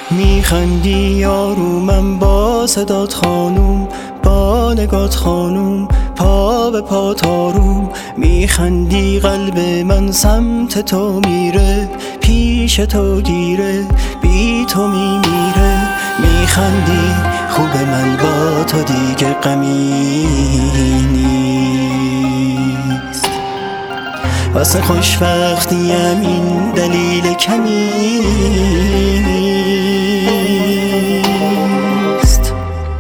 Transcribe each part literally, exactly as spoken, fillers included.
میخندی یارو من با صدات خانوم، با نگات خانوم، پا به پا تاروم. میخندی قلب من سمت تو میره، پیش تو گیره، بی تو میمیره. میخندی خوب من با تو دیگه غمی نیست، واسه خوشبختیم این دلیل کمی نیست.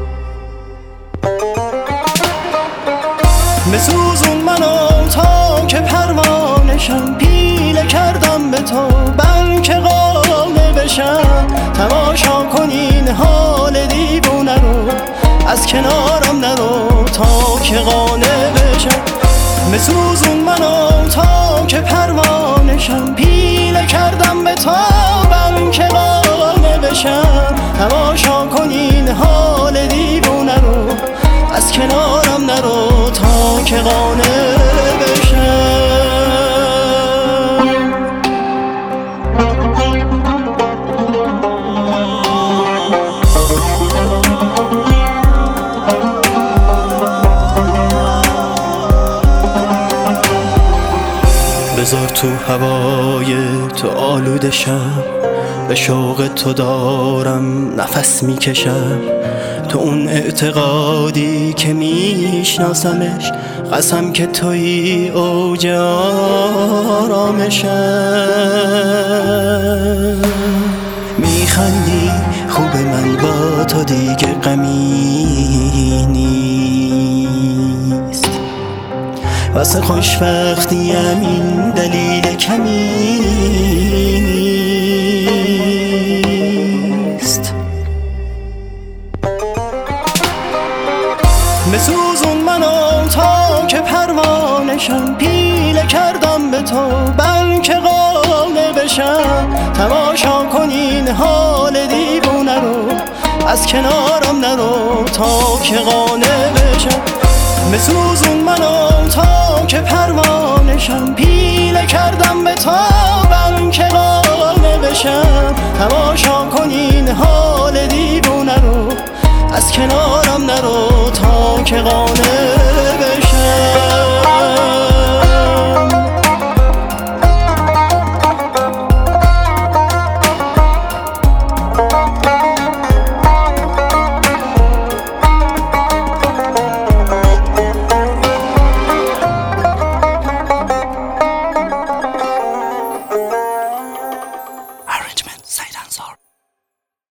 بسوزون منو تا که پروانشم، پیله کردم به تو بلکه قانع بشم. تماشا کنین حال دیوونه رو، از کنارم نرو تا که قانع بشم. بسوزون منو تا که پروانشم، پیله کردم به تو بلکه قانع بشم. تماشا کنین حال دیوونه رو، از کنارم نرو تا که قانع بشم. بذار تو هوای تو آلوده شم، به شوق تو دارم نفس میکشم. تو اون اعتقادی که میشناسمش، قسم که توی اوج آرامشم. میخندی خوب من با تو دیگه غمی نیست، واسه خوشبختیم این دلیل کمی نیست. بسوزون منو تا که پروانشم، پیله کردم به تو بلکه قانع بشم. تماشا کنین حال دیوونه رو، از کنارم نرو تا که قانع بشم. بسوزون منو تا که پروانشم، پیله کردم به تو بلکه قانع بشم. تماشا کنین حال دیوونه رو، از کنارم نرو تا که قانع بشم.